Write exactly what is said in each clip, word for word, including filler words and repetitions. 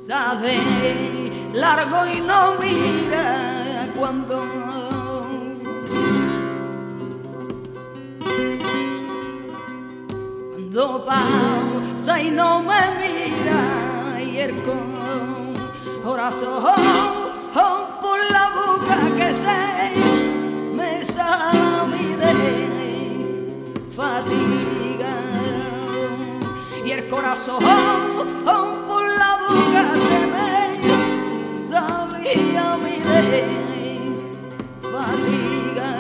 sabe largo y no mira cuando cuando pasa y no me mira y el corazón por la boca que se me sabe de fatiga y el corazón por la boca se me salía a mí de fatiga.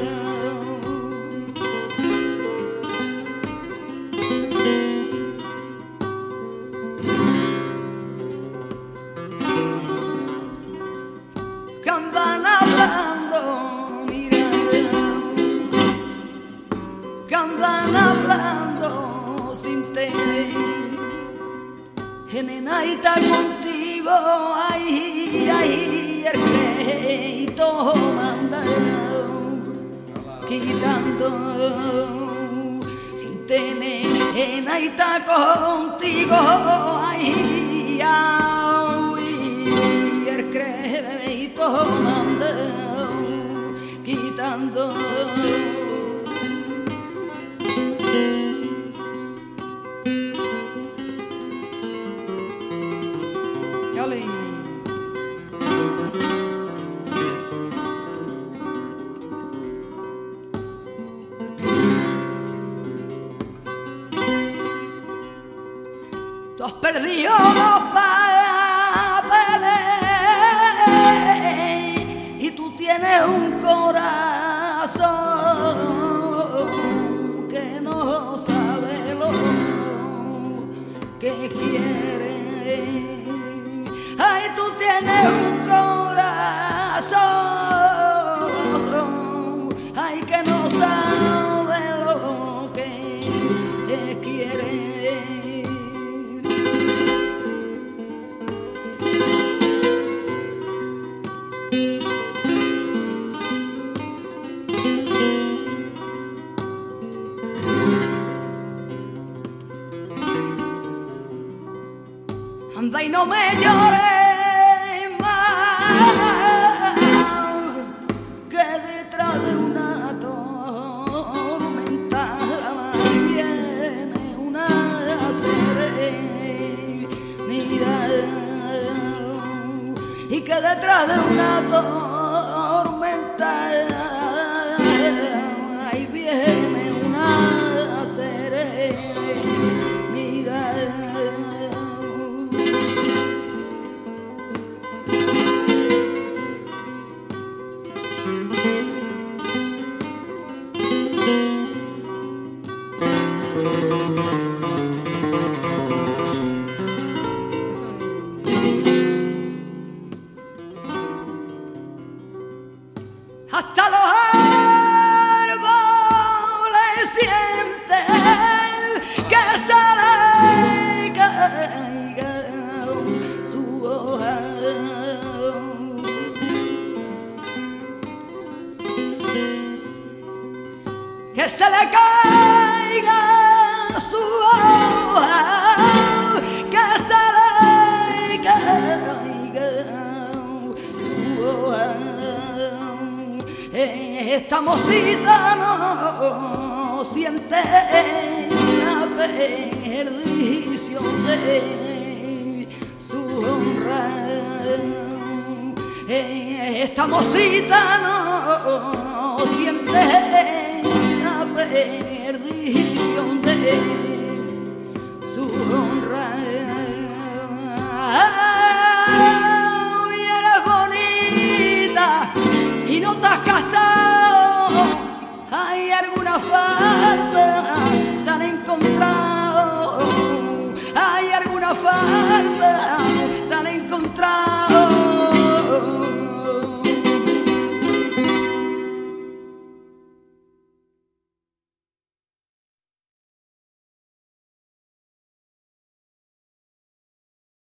Que andan hablando, mira, que andan hablando sin tener, nena, y está contigo, ay, ay, el crédito mandado, quitando, sin tener, nena, y está contigo, ay, ay, el crédito mandado, quitando. Tú has perdido los papeles y tú tienes un corazón que no sabe lo que quiere. Ay, tú tienes un corazón, ay, que no sabe lo que quiere. Anda y no me llores más, que detrás de una tormenta viene una serenidad, y que detrás de una tormenta ahí viene una serenidad. Hasta los árboles sienten que se le caiga su hoja, que se le caiga su hoja, que se le caiga su hoja. Esta mocita no siente la perdición de su honra. Esta mocita no siente la perdición de su honra. Y eres bonita y no te has casado, hay alguna falta te han encontrado, hay alguna falta